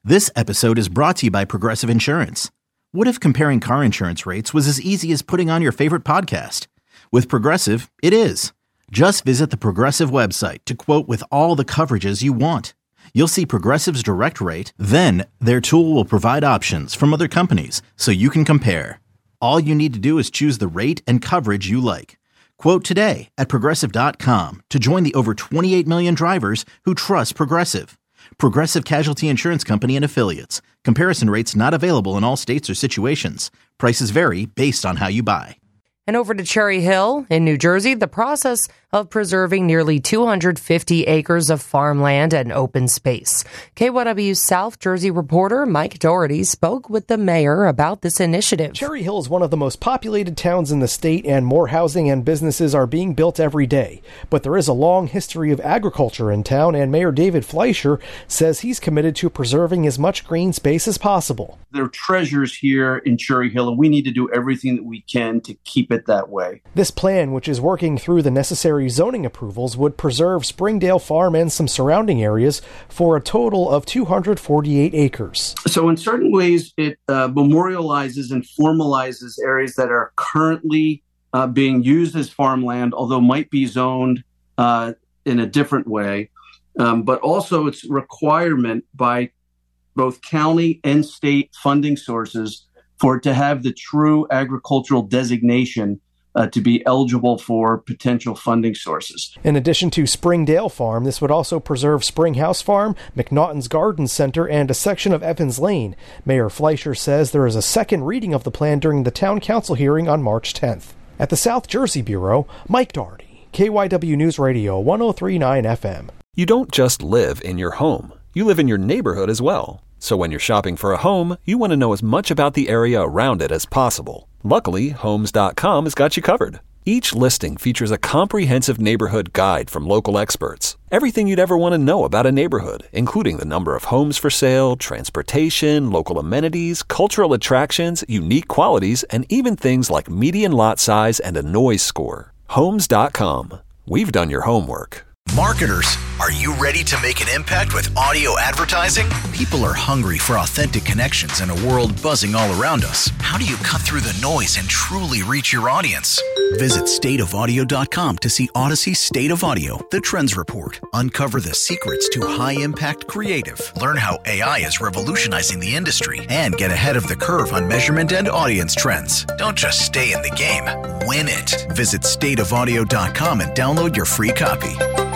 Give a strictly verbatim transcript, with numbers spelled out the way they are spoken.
This episode is brought to you by Progressive Insurance. What if comparing car insurance rates was as easy as putting on your favorite podcast? With Progressive, it is. Just visit the Progressive website to quote with all the coverages you want. You'll see Progressive's direct rate, then their tool will provide options from other companies so you can compare. All you need to do is choose the rate and coverage you like. Quote today at progressive dot com to join the over twenty-eight million drivers who trust Progressive. Progressive Casualty Insurance Company and Affiliates. Comparison rates not available in all states or situations. Prices vary based on how you buy. And over to Cherry Hill in New Jersey, the process of preserving nearly two hundred fifty acres of farmland and open space. K Y W South Jersey reporter Mike Doherty spoke with the mayor about this initiative. Cherry Hill is one of the most populated towns in the state, and more housing and businesses are being built every day. But there is a long history of agriculture in town, and Mayor David Fleischer says he's committed to preserving as much green space as possible. There are treasures here in Cherry Hill, and we need to do everything that we can to keep it that way. This plan, which is working through the necessary zoning approvals, would preserve Springdale Farm and some surrounding areas for a total of two hundred forty-eight acres. So in certain ways, it uh, memorializes and formalizes areas that are currently uh, being used as farmland, although might be zoned uh, in a different way. Um, but also it's requirement by both county and state funding sources for it to have the true agricultural designation uh, to be eligible for potential funding sources. In addition to Springdale Farm, this would also preserve Springhouse Farm, McNaughton's Garden Center, and a section of Evans Lane. Mayor Fleischer says there is a second reading of the plan during the town council hearing on March tenth. At the South Jersey Bureau, Mike Doherty, K Y W News Radio, one oh three point nine F M. You don't just live in your home. You live in your neighborhood as well. So when you're shopping for a home, you want to know as much about the area around it as possible. Luckily, Homes dot com has got you covered. Each listing features a comprehensive neighborhood guide from local experts. Everything you'd ever want to know about a neighborhood, including the number of homes for sale, transportation, local amenities, cultural attractions, unique qualities, and even things like median lot size and a noise score. Homes dot com. We've done your homework. Marketers, are you ready to make an impact with audio advertising? People are hungry for authentic connections in a world buzzing all around us. How do you cut through the noise and truly reach your audience? Visit state of audio dot com to see Odyssey State of Audio, the Trends Report. Uncover the secrets to high-impact creative. Learn how A I is revolutionizing the industry and get ahead of the curve on measurement and audience trends. Don't just stay in the game, win it. Visit state of audio dot com and download your free copy.